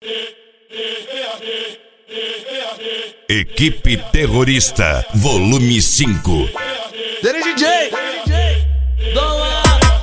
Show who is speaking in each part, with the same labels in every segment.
Speaker 1: Equipe Terrorista, volume 5.
Speaker 2: Dele DJ, Dona.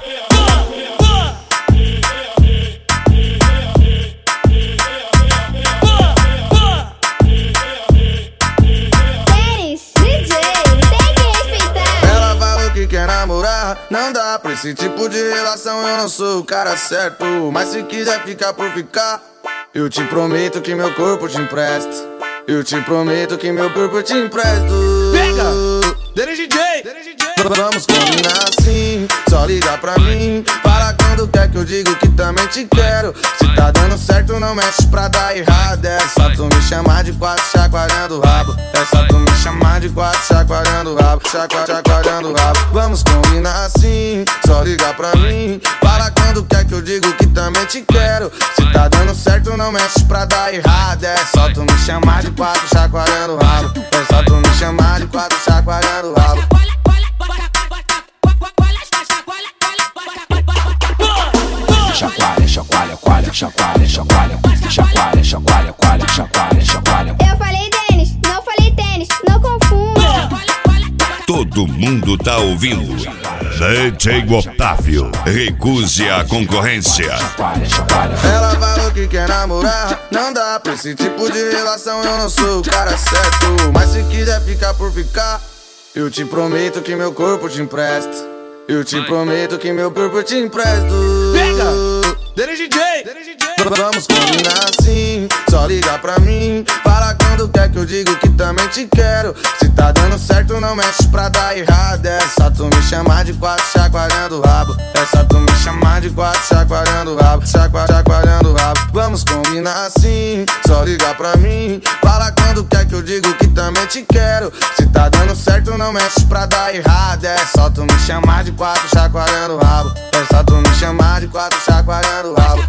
Speaker 2: Ela falou que quer namorar, não dá pra esse tipo de relação, eu não sou o cara certo. Mas se quiser ficar por ficar, eu te prometo que meu corpo te empresto. Eu te prometo que meu corpo te empresto. Pega! Dele DJ! Vamos combinar assim, só liga pra mim. Fala quando quer que eu digo que também te quero. Se tá dando certo não mexe pra dar errado. É só tu me chamar de quatro chacoalhando o rabo. É só tu me chamar de quatro chacoalhando o rabo. Chacoalhando o rabo. Vamos combinar assim, só liga pra mim. Fala quando quer que eu digo que também te quero. Se tá dando certo não mexe pra dar errado. É só tu me chamar de quatro chacoalhando o rabo. É só tu me chamar de quatro chacoalhando o rabo.
Speaker 3: Chacoalha, chacoalha, coalha, chacoalha, chacoalha, chacoalha, chacoalha, coalha, chacoalha, chacoalha.
Speaker 4: Eu falei tênis, não falei tênis, não confunda.
Speaker 1: Todo mundo tá ouvindo. DJ Otávio, recuse a concorrência.
Speaker 3: Chacoalha, chacoalha.
Speaker 2: Ela falou que quer namorar, não dá pra esse tipo de relação, eu não sou o cara certo. Mas se quiser ficar por ficar, eu te prometo que meu corpo te empresto. Eu te prometo que meu corpo te empresto. Pega! Dele DJ! Vamos combinar assim, só liga pra mim. Fala quando quer que eu digo que também te quero. Se tá dando certo não mexe pra dar errado. É só tu me chamar de quatro chacoalhando o rabo. É só tu me chamar de quatro chacoalhando o rabo. Chacoalhando o rabo. Vamos combinar assim, só liga pra mim. Fala quando quer que eu digo que também te quero. Se tá dando certo não mexe pra dar errado. É só tu me chamar de quatro chacoalhando o rabo. É só tu me chamar de quatro chacoalhando o rabo.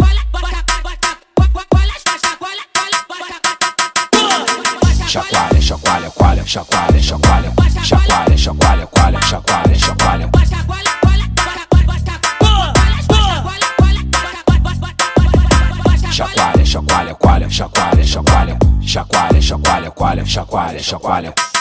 Speaker 3: Chacoalha, chacoalha, coalha, chacoalha, chacoalha, chacoalha, chacoalha, coalha, chacoalha, chacoalha. Chacoalha, chacoalha, coalha, chacoalha, chacoalha, chacoalha, chacoalha, coalha, chacoalha, chacoalha.